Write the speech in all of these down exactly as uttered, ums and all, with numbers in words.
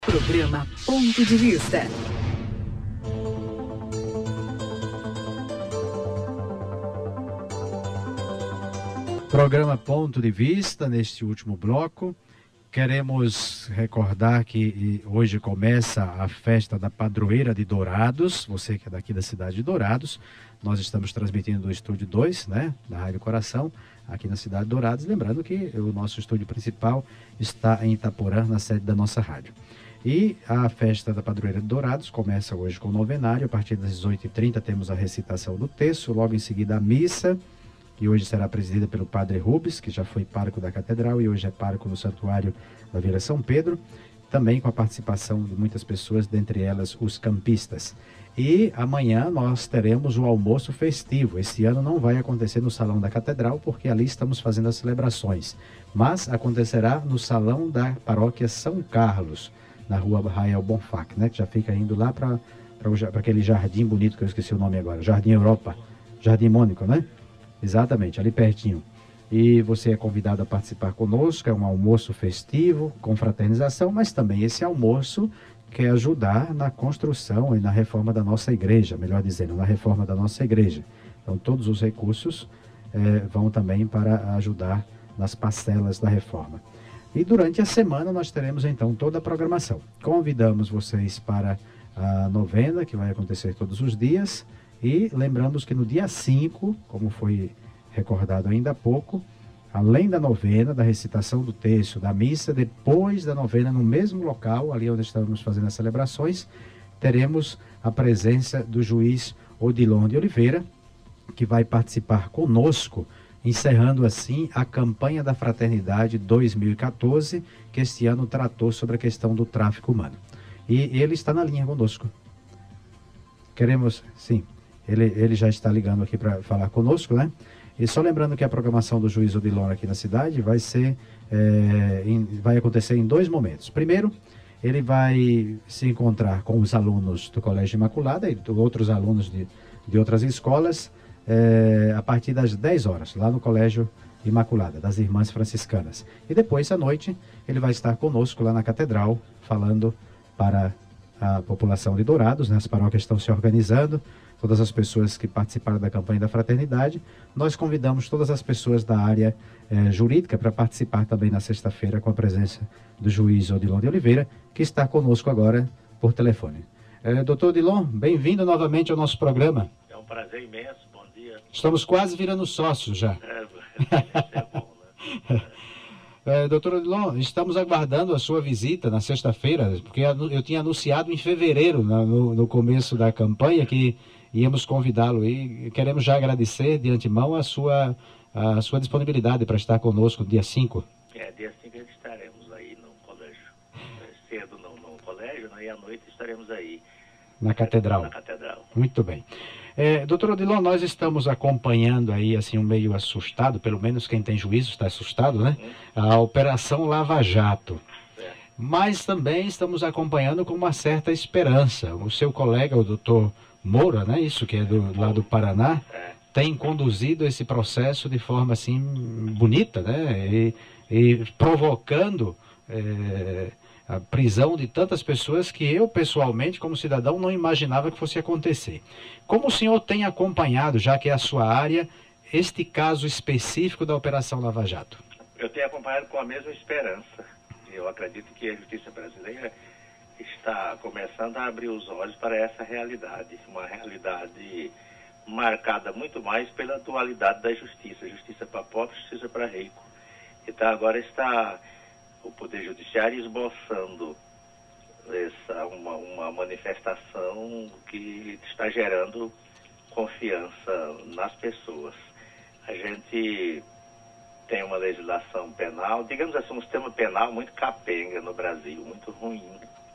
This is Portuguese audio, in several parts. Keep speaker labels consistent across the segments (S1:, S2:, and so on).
S1: Programa Ponto de Vista.
S2: Programa Ponto de Vista, neste último bloco. Queremos recordar que hoje começa a festa da Padroeira de Dourados. Você que é daqui da cidade de Dourados, nós estamos transmitindo do Estúdio dois, né, da Rádio Coração, aqui na cidade de Dourados. Lembrando que o nosso estúdio principal está em Itaporã, na sede da nossa rádio. E a festa da Padroeira de Dourados começa hoje com o novenário. A partir das dezoito e trinta temos a recitação do texto, logo em seguida a missa, que hoje será presidida pelo Padre Rubens, que já foi pároco da Catedral e hoje é pároco no Santuário da Vila São Pedro, também com a participação de muitas pessoas, dentre elas os campistas. E amanhã nós teremos o almoço festivo. Esse ano não vai acontecer no Salão da Catedral, porque ali estamos fazendo as celebrações, mas acontecerá no Salão da Paróquia São Carlos, na rua Rael Bonfac, né, que já fica indo lá para aquele jardim bonito, que eu esqueci o nome agora, Jardim Europa, Jardim Mônico, né? Exatamente, ali pertinho. E você é convidado a participar conosco, é um almoço festivo, com fraternização, mas também esse almoço quer ajudar na construção e na reforma da nossa igreja, melhor dizendo, na reforma da nossa igreja. Então todos os recursos eh, vão também para ajudar nas parcelas da reforma. E durante a semana nós teremos então toda a programação. Convidamos vocês para a novena, que vai acontecer todos os dias. E lembramos que no dia cinco, como foi recordado ainda há pouco, além da novena, da recitação do texto, da missa, depois da novena, no mesmo local, ali onde estamos fazendo as celebrações, teremos a presença do juiz Odilon de Oliveira, que vai participar conosco, encerrando assim a campanha da Fraternidade dois mil e quatorze, que este ano tratou sobre a questão do tráfico humano. E ele está na linha conosco. Queremos, sim, ele, ele já está ligando aqui para falar conosco, né? E só lembrando que a programação do juiz Odilon aqui na cidade vai ser, é, em, vai acontecer em dois momentos. Primeiro, ele vai se encontrar com os alunos do Colégio Imaculada e outros alunos de, de outras escolas, É, a partir das dez horas, lá no Colégio Imaculada, das Irmãs Franciscanas. E depois, à noite, ele vai estar conosco lá na Catedral, falando para a população de Dourados, né? As paróquias estão se organizando, todas as pessoas que participaram da campanha da Fraternidade. Nós convidamos todas as pessoas da área eh, jurídica para participar também na sexta-feira, com a presença do juiz Odilon de Oliveira, que está conosco agora por telefone. Eh, doutor Odilon, bem-vindo novamente ao nosso programa.
S3: É um prazer imenso.
S2: Estamos quase virando sócios já.
S3: É, é bom, né?
S2: é, doutor Odilon, estamos aguardando a sua visita na sexta-feira, porque eu tinha anunciado em fevereiro, no, no começo da campanha, que íamos convidá-lo. E queremos já agradecer de antemão a sua, a sua disponibilidade para estar conosco dia cinco.
S3: É, dia cinco estaremos aí no colégio. Cedo no, no colégio, né? E à noite estaremos aí.
S2: Na Catedral.
S3: Na Catedral.
S2: Muito bem. É, doutor Odilon, nós estamos acompanhando aí, assim, um meio assustado, pelo menos quem tem juízo está assustado, né? Uhum. A Operação Lava Jato. É. Mas também estamos acompanhando com uma certa esperança. O seu colega, o doutor Moura, né? Isso que é do, lá do Paraná, é. tem conduzido esse processo de forma, assim, bonita, né? E, e provocando é, a prisão de tantas pessoas que eu, pessoalmente, como cidadão, não imaginava que fosse acontecer. Como o senhor tem acompanhado, já que é a sua área, este caso específico da Operação Lava Jato?
S3: Eu tenho acompanhado com a mesma esperança. Eu acredito que a justiça brasileira está começando a abrir os olhos para essa realidade, uma realidade marcada muito mais pela dualidade da justiça, justiça para pobre, justiça para rico. Então agora está o Poder Judiciário esboçando essa, uma, uma manifestação que está gerando confiança nas pessoas. A gente tem uma legislação penal, digamos assim, um sistema penal muito capenga no Brasil, muito ruim.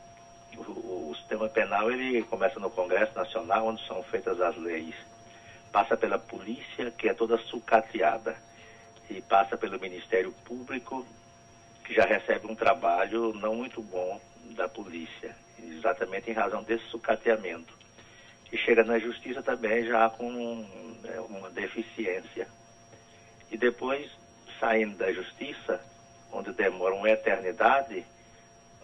S3: O, o sistema penal, ele começa no Congresso Nacional, onde são feitas as leis. Passa pela polícia, que é toda sucateada, e passa pelo Ministério Público, que já recebe um trabalho não muito bom da polícia, exatamente em razão desse sucateamento. E chega na justiça também já com é, uma deficiência. E depois, saindo da justiça, onde demora uma eternidade,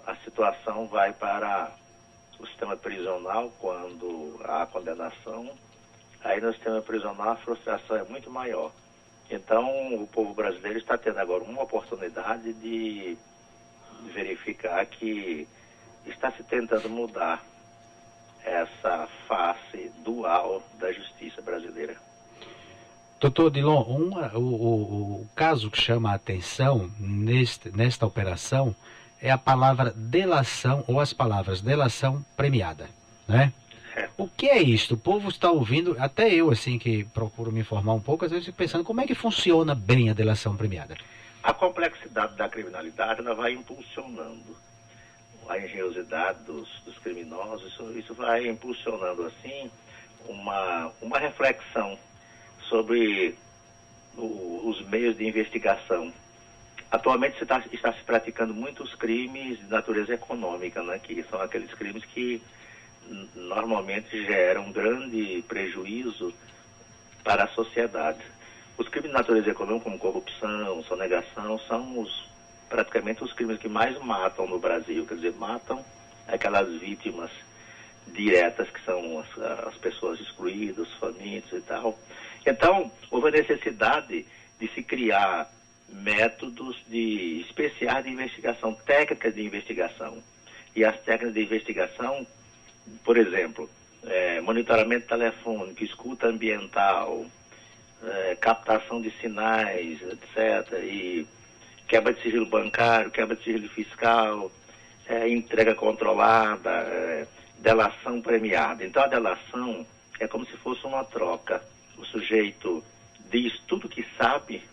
S3: a situação vai para o sistema prisional quando há condenação. Aí no sistema prisional a frustração é muito maior. Então o povo brasileiro está tendo agora uma oportunidade de verificar que está se tentando mudar essa face dual da justiça brasileira.
S2: Doutor Odilon, um, o, o, o caso que chama a atenção neste, nesta operação é a palavra delação, ou as palavras delação premiada, né?
S3: É.
S2: O que é isto? O povo está ouvindo, até eu, assim, que procuro me informar um pouco, às vezes fico pensando como é que funciona bem a delação premiada.
S3: A complexidade da criminalidade, ela vai impulsionando a engenhosidade dos, dos criminosos, isso, isso vai impulsionando, assim, uma, uma reflexão sobre o, os meios de investigação. Atualmente se está, está se praticando muitos crimes de natureza econômica, né, que são aqueles crimes que n- normalmente geram grande prejuízo para a sociedade. Os crimes de natureza econômica, como corrupção, sonegação, são os, praticamente os crimes que mais matam no Brasil. Quer dizer, matam aquelas vítimas diretas, que são as, as pessoas excluídas, os famintos e tal. Então, houve a necessidade de se criar métodos de, especiais de investigação, técnicas de investigação. E as técnicas de investigação, por exemplo, é, monitoramento telefônico, escuta ambiental, é, captação de sinais, etcétera, e quebra de sigilo bancário, quebra de sigilo fiscal, é, entrega controlada, é, delação premiada. Então a delação é como se fosse uma troca. O sujeito diz tudo que sabe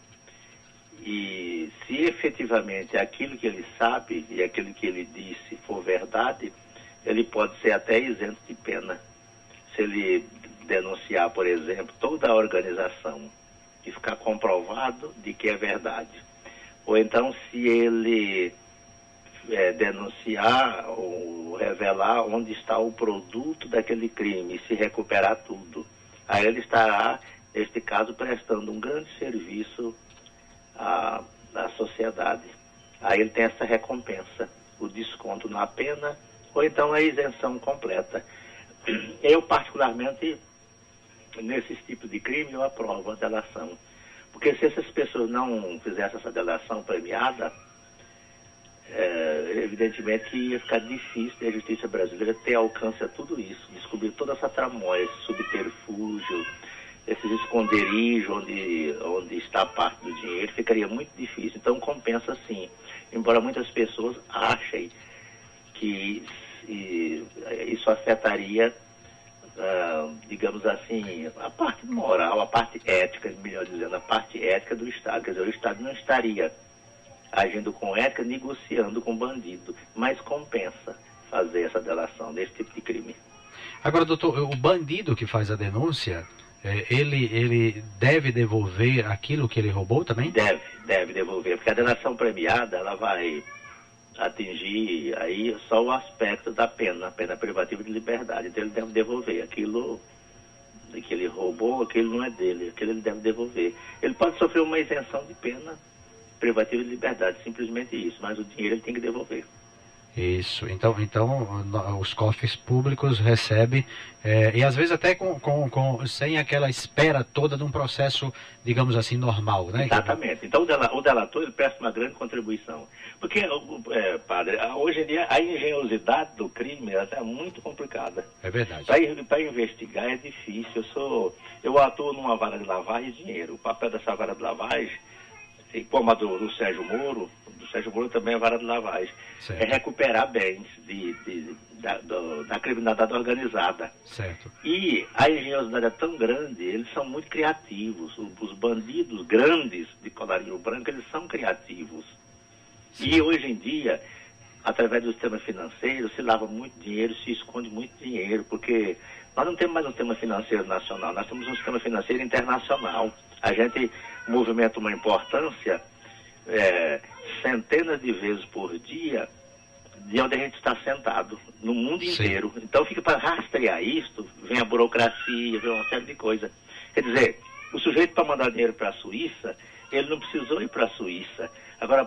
S3: e se efetivamente aquilo que ele sabe e aquilo que ele disse for verdade, ele pode ser até isento de pena. Se ele denunciar, por exemplo, toda a organização e ficar comprovado de que é verdade. Ou então se ele é, denunciar ou revelar onde está o produto daquele crime e se recuperar tudo, aí ele estará, neste caso, prestando um grande serviço à, à sociedade. Aí ele tem essa recompensa, o desconto na pena ou então a isenção completa. Eu, particularmente, nesses tipos de crime, eu aprovo a delação. Porque se essas pessoas não fizessem essa delação premiada, é, evidentemente que ia ficar difícil da justiça brasileira ter alcance a tudo isso, descobrir toda essa tramóia, esse subterfúgio, esses esconderijos onde, onde está a parte do dinheiro, ficaria muito difícil. Então compensa sim, embora muitas pessoas achem que e, isso afetaria, uh, digamos assim, a parte moral, a parte ética, melhor dizendo, a parte ética do Estado. Quer dizer, o Estado não estaria agindo com ética, negociando com bandido, mas compensa fazer essa delação desse tipo de crime.
S2: Agora, doutor, o bandido que faz a denúncia, é, ele, ele deve devolver aquilo que ele roubou também?
S3: Deve, deve devolver, porque a delação premiada, ela vai atingir aí só o aspecto da pena, a pena privativa de liberdade. Então ele deve devolver aquilo que ele roubou, aquilo não é dele, aquilo ele deve devolver. Ele pode sofrer uma isenção de pena privativa de liberdade, simplesmente isso, mas o dinheiro ele tem que devolver.
S2: Isso, então, então os cofres públicos recebem, é, e às vezes até com, com, com, sem aquela espera toda de um processo, digamos assim, normal, né?
S3: Exatamente. Então o, dela, o delator ele presta uma grande contribuição. Porque, é, padre, hoje em dia a engenhosidade do crime é muito complicada.
S2: É verdade.
S3: Para investigar é difícil. Eu, sou, eu atuo numa vara de lavagem de dinheiro. O papel dessa vara de lavagem, como a do, do Sérgio Moro, do Sérgio Moro também é vara de lavagem, certo, é recuperar bens de, de, da, do, da criminalidade organizada.
S2: Certo.
S3: E a engenhosidade é tão grande, eles são muito criativos. Os bandidos grandes de colarinho branco, eles são criativos. Sim. E hoje em dia, através do sistema financeiro, se lava muito dinheiro, se esconde muito dinheiro, porque nós não temos mais um sistema financeiro nacional, nós temos um sistema financeiro internacional. A gente movimenta uma importância é, centenas de vezes por dia de onde a gente está sentado, no mundo Sim. inteiro. Então fica para rastrear isto, vem a burocracia, vem uma série de coisas. Quer dizer, o sujeito para mandar dinheiro para a Suíça, ele não precisou ir para a Suíça. Agora,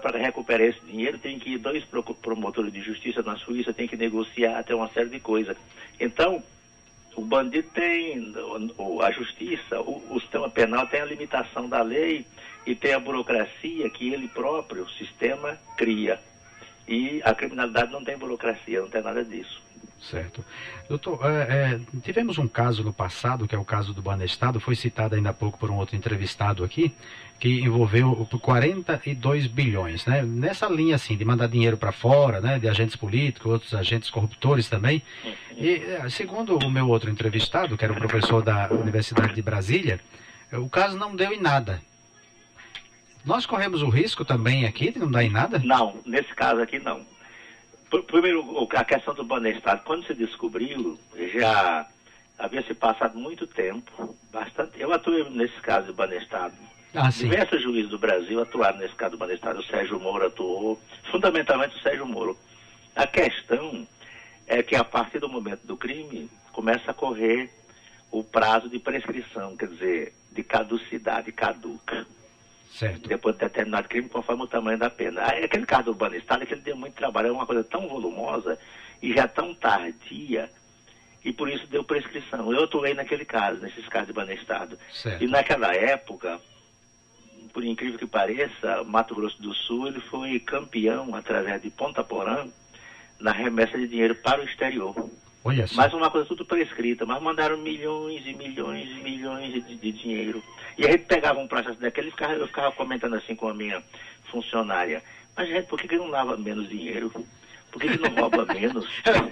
S3: para recuperar esse dinheiro, tem que ir dois promotores de justiça na Suíça, tem que negociar, tem uma série de coisas. Então, o bandido tem, a justiça, o, o sistema penal tem a limitação da lei e tem a burocracia que ele próprio, o sistema, cria. E a criminalidade não tem burocracia, não tem nada disso.
S2: Certo. Doutor, é, é, tivemos um caso no passado, que é o caso do Banestado, foi citado ainda há pouco por um outro entrevistado aqui, que envolveu quarenta e dois bilhões, né? Nessa linha, assim, de mandar dinheiro para fora, né? De agentes políticos, outros agentes corruptores também. E, segundo o meu outro entrevistado, que era o professor da Universidade de Brasília, o caso não deu em nada. Nós corremos o risco também aqui de não dar em nada?
S3: Não, nesse caso aqui não. Primeiro, a questão do Banestado, quando se descobriu, já havia se passado muito tempo, bastante. Eu atuei nesse caso do Banestado.
S2: Ah,
S3: Diversos juízes do Brasil atuaram nesse caso do Banestado. O Sérgio Moro atuou, fundamentalmente o Sérgio Moro. A questão é que a partir do momento do crime, começa a correr o prazo de prescrição, quer dizer, de caducidade, caduca.
S2: Certo.
S3: Depois de determinado crime, conforme o tamanho da pena. Aí, aquele caso do Banestado é que ele deu muito trabalho, é uma coisa tão volumosa e já tão tardia, e por isso deu prescrição. Eu atuei naquele caso, nesses casos de Banestado.
S2: Certo.
S3: E naquela época, por incrível que pareça, Mato Grosso do Sul, ele foi campeão, através de Ponta Porã, na remessa de dinheiro para o exterior.
S2: Olha só.
S3: Mas uma coisa tudo prescrita, mas mandaram milhões e milhões e milhões de, de dinheiro. E a gente pegava um processo daquele e ficava, eu ficava comentando assim com a minha funcionária, mas gente, por que, que não lava menos dinheiro? Por que, que não rouba menos?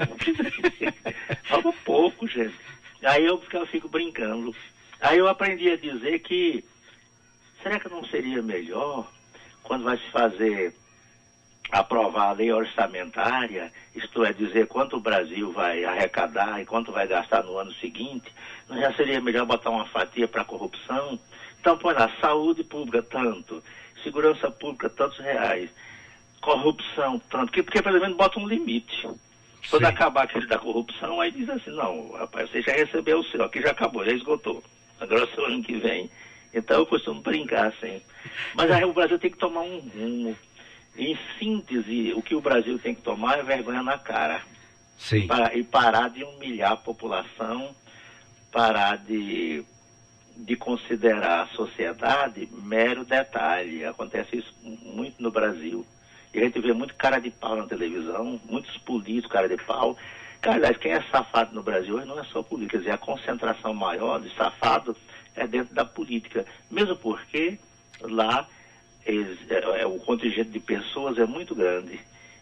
S3: Rouba pouco, gente. Aí eu ficava, fico brincando. Aí eu aprendi a dizer que, será que não seria melhor, quando vai se fazer, aprovar a lei orçamentária, isto é, dizer quanto o Brasil vai arrecadar e quanto vai gastar no ano seguinte, não já seria melhor botar uma fatia para a corrupção? Então, põe lá, saúde pública, tanto, segurança pública, tantos reais, corrupção, tanto, porque, porque pelo menos bota um limite. Quando
S2: Sim.
S3: acabar aquele da corrupção, aí diz assim, não, rapaz, você já recebeu o seu, aqui já acabou, já esgotou, agora é o ano que vem. Então eu costumo brincar assim. Mas aí o Brasil tem que tomar um rumo. Em síntese, o que o Brasil tem que tomar é vergonha na cara.
S2: Sim.
S3: Para, e parar de humilhar a população, parar de, de considerar a sociedade mero detalhe. Acontece isso muito no Brasil. E a gente vê muito cara de pau na televisão, muitos políticos cara de pau. Cara, aliás, quem é safado no Brasil hoje não é só política, quer dizer, a concentração maior de safado é dentro da política. Mesmo porque lá Eles, é, é, o contingente de pessoas é muito grande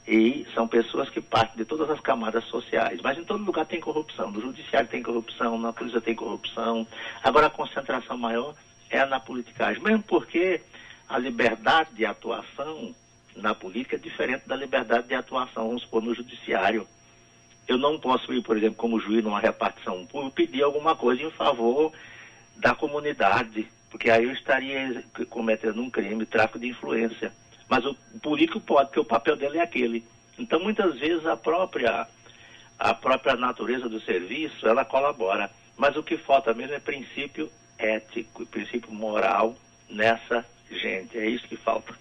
S3: e são pessoas que partem de todas as camadas sociais, mas em todo lugar tem corrupção, no judiciário tem corrupção, na polícia tem corrupção. Agora a concentração maior é na politicagem, mesmo porque a liberdade de atuação na política é diferente da liberdade de atuação, vamos supor, no judiciário. Eu não posso ir, por exemplo, como juiz numa repartição pública, pedir alguma coisa em favor da comunidade, porque aí eu estaria cometendo um crime, tráfico de influência. Mas o político pode, porque o papel dele é aquele. Então, muitas vezes, a própria, a própria natureza do serviço, ela colabora. Mas o que falta mesmo é princípio ético, princípio moral nessa gente. É isso que falta.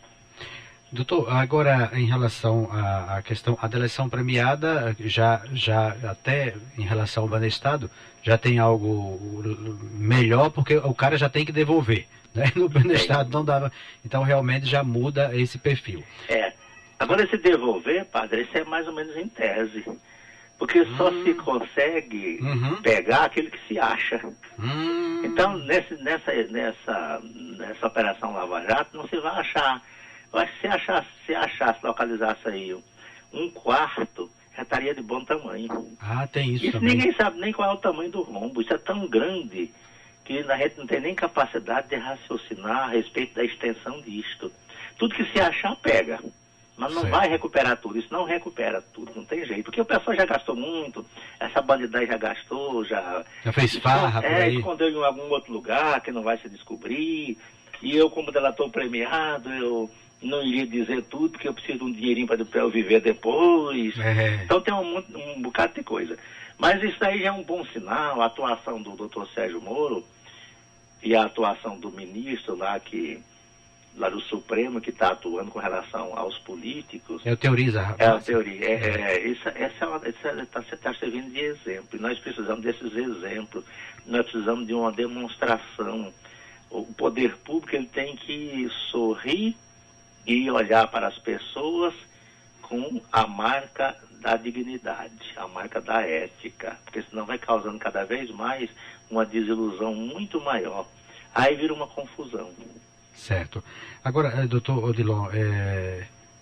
S2: Doutor, agora em relação à, à questão, a eleição premiada, já, já até em relação ao Banestado, já tem algo melhor, porque o cara já tem que devolver, né? No Banestado não dava, então realmente já muda esse perfil.
S3: É, agora esse devolver, padre, isso é mais ou menos em tese, porque só hum. se consegue uhum. pegar aquele que se acha.
S2: Hum.
S3: Então, nesse, nessa, nessa, nessa operação Lava Jato, não se vai achar. Eu acho que se achasse, se achasse, localizasse aí um quarto, já estaria de bom tamanho.
S2: Ah, tem isso,
S3: isso
S2: também.
S3: Ninguém sabe nem qual é o tamanho do rombo. Isso é tão grande que a gente não tem nem capacidade de raciocinar a respeito da extensão disto. Tudo que se achar, pega. Mas não certo. Vai recuperar tudo. Isso não recupera tudo, não tem jeito. Porque o pessoal já gastou muito, essa bandidagem já gastou, já...
S2: Já fez farra por
S3: é,
S2: aí.
S3: Escondeu em algum outro lugar que não vai se descobrir. E eu, como delator premiado, eu... não iria dizer tudo, porque eu preciso de um dinheirinho para eu viver depois. É. Então tem um, um bocado de coisa. Mas isso aí já é um bom sinal, a atuação do doutor Sérgio Moro e a atuação do ministro lá que, lá do Supremo que está atuando com relação aos políticos.
S2: É o Teoriza.
S3: É a teoria. É, é, essa essa está tá servindo de exemplo. E nós precisamos desses exemplos. Nós precisamos de uma demonstração. O poder público ele tem que sorrir e olhar para as pessoas com a marca da dignidade, a marca da ética, porque senão vai causando cada vez mais uma desilusão muito maior. Aí vira uma confusão.
S2: Certo. Agora, doutor Odilon, é,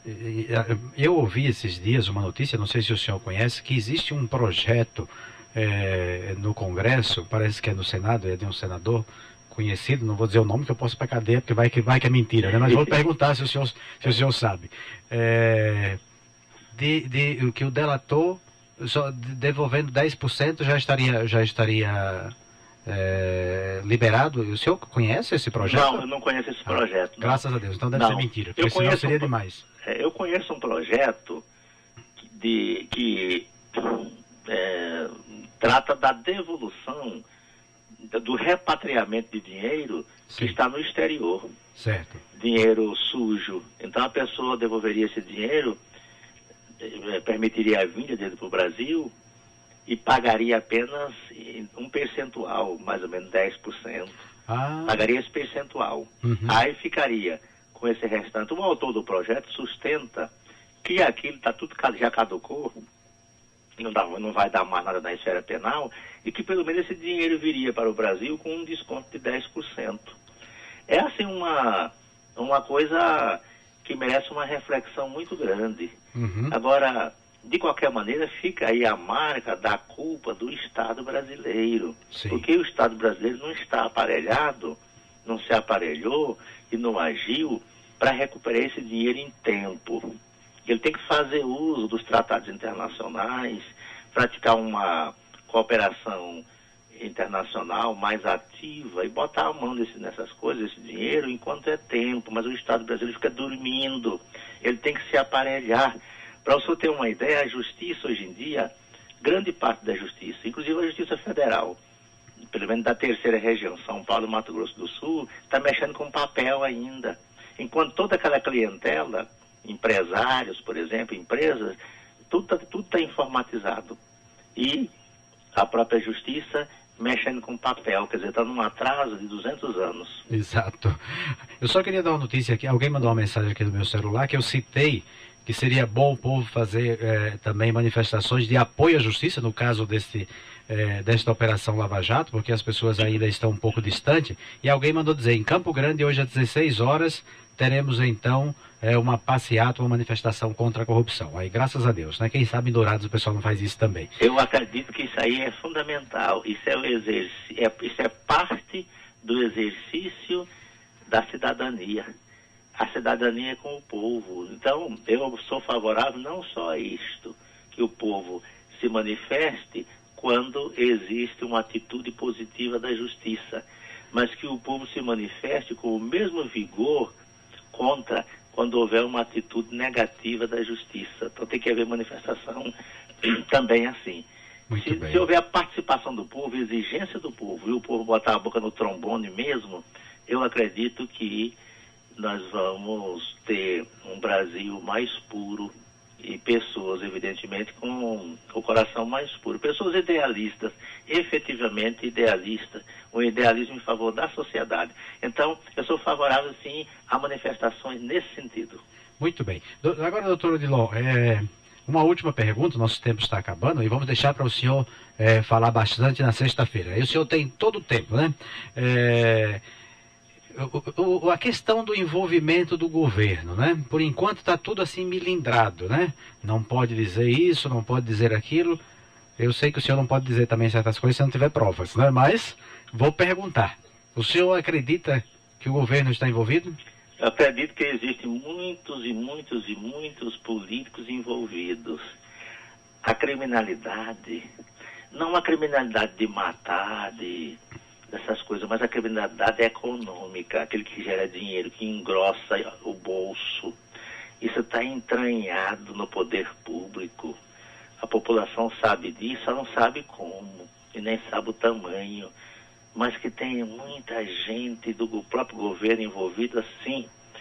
S2: eu ouvi esses dias uma notícia, não sei se o senhor conhece, que existe um projeto é, no Congresso, parece que é no Senado, é de um senador conhecido, não vou dizer o nome que eu posso ir para cadeia, porque vai que, vai que é mentira, né? Mas vou perguntar se o senhor, se o senhor sabe. É, de, de, que o delator, só devolvendo dez por cento, já estaria... Já estaria É, liberado. O senhor conhece esse projeto?
S3: Não, eu não conheço esse projeto.
S2: Ah, graças a Deus, então deve
S3: não.
S2: ser mentira, porque
S3: eu
S2: senão
S3: conheço
S2: seria
S3: um,
S2: demais.
S3: É, eu conheço um projeto de, que é, trata da devolução, do repatriamento de dinheiro Sim. que está no exterior.
S2: Certo. Dinheiro
S3: sujo. Então a pessoa devolveria esse dinheiro, é, permitiria a vinda dele para o Brasil, e pagaria apenas um percentual, mais ou menos dez por cento. Ah. Pagaria esse percentual. Uhum. Aí ficaria com esse restante. O autor do projeto sustenta que aquilo tá tudo, já caducou, não, dá, não vai dar mais nada na esfera penal, e que pelo menos esse dinheiro viria para o Brasil com um desconto de dez por cento. É assim uma, uma coisa que merece uma reflexão muito grande. Uhum. Agora... De qualquer maneira, fica aí a marca da culpa do Estado brasileiro. Sim. Porque o Estado brasileiro não está aparelhado, não se aparelhou e não agiu para recuperar esse dinheiro em tempo. Ele tem que fazer uso dos tratados internacionais, praticar uma cooperação internacional mais ativa e botar a mão desse, nessas coisas, esse dinheiro, enquanto é tempo. Mas o Estado brasileiro fica dormindo. Ele tem que se aparelhar. Para o senhor ter uma ideia, a justiça hoje em dia, grande parte da justiça, inclusive a justiça federal, pelo menos da terceira região, São Paulo e Mato Grosso do Sul, está mexendo com papel ainda. Enquanto toda aquela clientela, empresários, por exemplo, empresas, tudo está tudo tá informatizado. E a própria justiça mexendo com papel, quer dizer, está num atraso de duzentos anos.
S2: Exato. Eu só queria dar uma notícia aqui, alguém mandou uma mensagem aqui no meu celular, que eu citei que seria bom o povo fazer eh, também manifestações de apoio à justiça, no caso desse, eh, desta Operação Lava Jato, porque as pessoas ainda estão um pouco distantes, e alguém mandou dizer, em Campo Grande, hoje às dezesseis horas, teremos então eh, uma passeata, uma manifestação contra a corrupção. Aí, graças a Deus, né? Quem sabe em Dourados o pessoal não faz isso também.
S3: Eu acredito que isso aí é fundamental, isso é, o exerc... é, isso é parte do exercício da cidadania. A cidadania é com o povo. Então, eu sou favorável não só a isto, que o povo se manifeste quando existe uma atitude positiva da justiça, mas que o povo se manifeste com o mesmo vigor contra quando houver uma atitude negativa da justiça. Então tem que haver manifestação também assim.
S2: Muito
S3: se,
S2: bem.
S3: se houver a participação do povo, a exigência do povo, e o povo botar a boca no trombone mesmo, eu acredito que nós vamos ter um Brasil mais puro e pessoas, evidentemente, com o coração mais puro. Pessoas idealistas, efetivamente idealistas, um idealismo em favor da sociedade. Então, eu sou favorável, sim, a manifestações nesse sentido.
S2: Muito bem. Do, agora, doutor Odilon, é, uma última pergunta, nosso tempo está acabando, e vamos deixar para o senhor é, falar bastante na sexta-feira. Aí o senhor tem todo o tempo, né? É... O, o, a questão do envolvimento do governo, né? Por enquanto está tudo assim milindrado, né? Não pode dizer isso, não pode dizer aquilo. Eu sei que o senhor não pode dizer também certas coisas se não tiver provas, né? Mas vou perguntar. O senhor acredita que o governo está envolvido?
S3: Eu acredito que existem muitos e muitos e muitos políticos envolvidos. A criminalidade, não a criminalidade de matar, de... dessas coisas, mas a criminalidade econômica, aquele que gera dinheiro, que engrossa o bolso. Isso está entranhado no poder público. A população sabe disso, ela não sabe como, e nem sabe o tamanho, mas que tem muita gente do próprio governo envolvida, sim.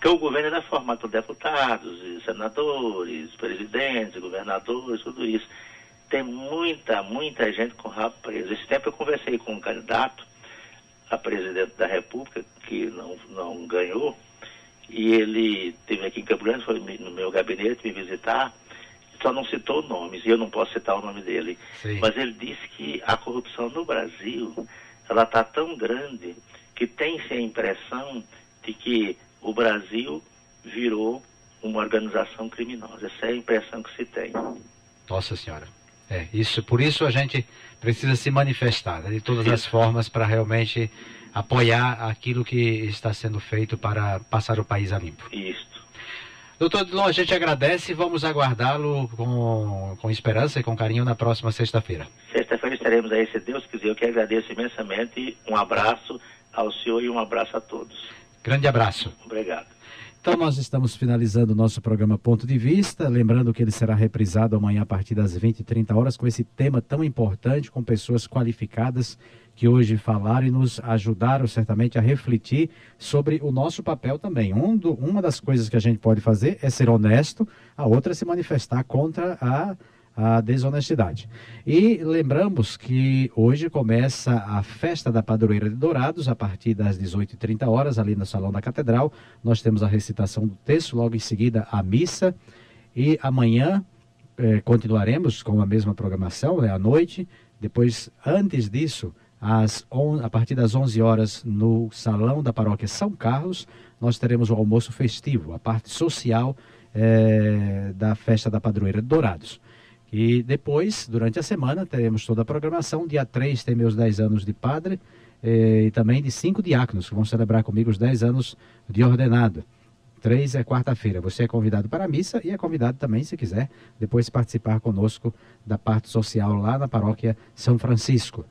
S3: Porque o governo era formado por deputados, e senadores, presidentes, governadores, tudo isso. Tem muita, muita gente com rabo preso. Esse tempo eu conversei com um candidato a presidente da República, que não, não ganhou, e ele esteve aqui em Campo Grande, foi no meu gabinete me visitar, só não citou nomes, e eu não posso citar o nome dele. Sim. Mas ele disse que a corrupção no Brasil, ela está tão grande que tem-se a impressão de que o Brasil virou uma organização criminosa. Essa é a impressão que se tem.
S2: Nossa Senhora. É, isso, por isso a gente precisa se manifestar, né, de todas as formas para realmente apoiar aquilo que está sendo feito para passar o país a limpo.
S3: Isso.
S2: Doutor Odilon, a gente agradece e vamos aguardá-lo com, com esperança e com carinho na próxima sexta-feira.
S3: Sexta-feira estaremos aí, se Deus quiser. Eu que agradeço imensamente. Um abraço ao senhor e um abraço a todos.
S2: Grande abraço.
S3: Obrigado.
S2: Então nós estamos finalizando o nosso programa Ponto de Vista, lembrando que ele será reprisado amanhã a partir das vinte e trinta horas com esse tema tão importante, com pessoas qualificadas que hoje falaram e nos ajudaram certamente a refletir sobre o nosso papel também. Um do, uma das coisas que a gente pode fazer é ser honesto, a outra é se manifestar contra a a desonestidade. E lembramos que hoje começa a festa da Padroeira de Dourados, a partir das dezoito e trinta horas, ali no Salão da Catedral. Nós temos a recitação do texto, logo em seguida a missa, e amanhã eh, continuaremos com a mesma programação, né, à noite. Depois, antes disso, às on... a partir das onze horas, no Salão da Paróquia São Carlos, nós teremos o almoço festivo, a parte social eh, da festa da Padroeira de Dourados. E depois, durante a semana, teremos toda a programação. Dia três tem meus dez anos de padre eh, e também de cinco diáconos, que vão celebrar comigo os dez anos de ordenado. três é quarta-feira. Você é convidado para a missa e é convidado também, se quiser, depois participar conosco da parte social lá na paróquia São Francisco.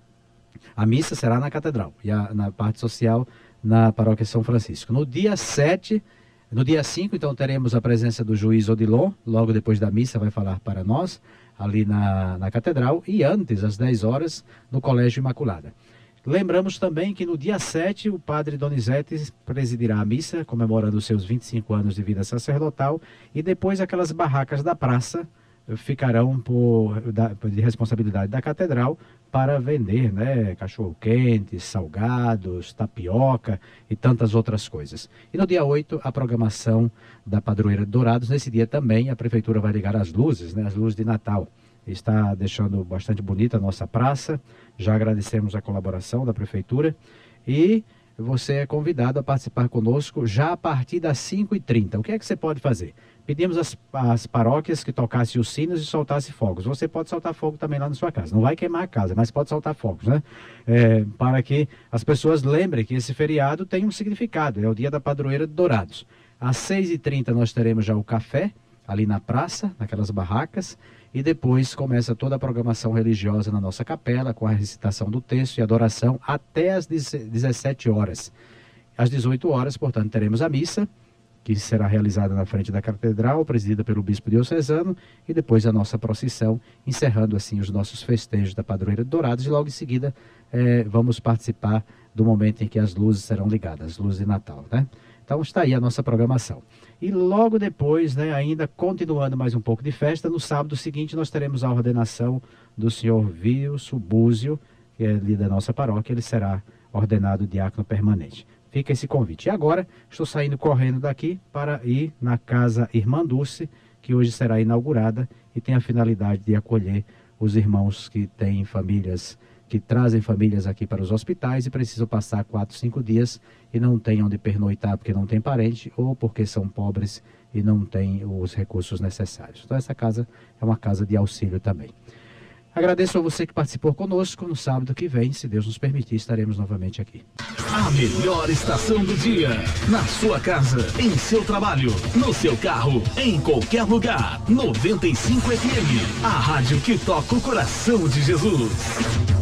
S2: A missa será na catedral e a, na parte social na paróquia São Francisco. No dia sete... No dia cinco, então, teremos a presença do juiz Odilon, logo depois da missa vai falar para nós, ali na, na catedral, e antes, às dez horas, no Colégio Imaculada. Lembramos também que no dia sete, o padre Donizete presidirá a missa, comemorando os seus vinte e cinco anos de vida sacerdotal, e depois aquelas barracas da praça ficarão por, da, de responsabilidade da catedral para vender, né, cachorro-quente, salgados, tapioca e tantas outras coisas. E no dia oito, a programação da Padroeira de Dourados. Nesse dia também a prefeitura vai ligar as luzes, né, as luzes de Natal. Está deixando bastante bonita a nossa praça. Já agradecemos a colaboração da prefeitura e você é convidado a participar conosco já a partir das cinco e trinta. O que é que você pode fazer? Pedimos às, às paróquias que tocassem os sinos e soltassem fogos. Você pode soltar fogo também lá na sua casa. Não vai queimar a casa, mas pode soltar fogos, né? É, para que as pessoas lembrem que esse feriado tem um significado. É o dia da Padroeira de Dourados. Às seis e trinta nós teremos já o café, ali na praça, naquelas barracas. E depois começa toda a programação religiosa na nossa capela, com a recitação do texto e adoração até às dezessete horas. Às dezoito horas, portanto, teremos a missa, que será realizada na frente da catedral, presidida pelo bispo diocesano, e depois a nossa procissão, encerrando assim os nossos festejos da Padroeira de Dourados, e logo em seguida eh, vamos participar do momento em que as luzes serão ligadas, as luzes de Natal, né? Então está aí a nossa programação. E logo depois, né, ainda continuando mais um pouco de festa, no sábado seguinte nós teremos a ordenação do senhor Vilso Búzio, que é ali da nossa paróquia. Ele será ordenado diácono permanente. Fica esse convite. E agora estou saindo correndo daqui para ir na Casa Irmã Dulce, que hoje será inaugurada e tem a finalidade de acolher os irmãos que têm famílias, que trazem famílias aqui para os hospitais e precisam passar quatro, cinco dias e não têm onde pernoitar porque não tem parente ou porque são pobres e não têm os recursos necessários. Então essa casa é uma casa de auxílio também. Agradeço a você que participou conosco. No sábado que vem, se Deus nos permitir, estaremos novamente aqui.
S4: A melhor estação do dia, na sua casa, em seu trabalho, no seu carro, em qualquer lugar. noventa e cinco F M, a rádio que toca o coração de Jesus.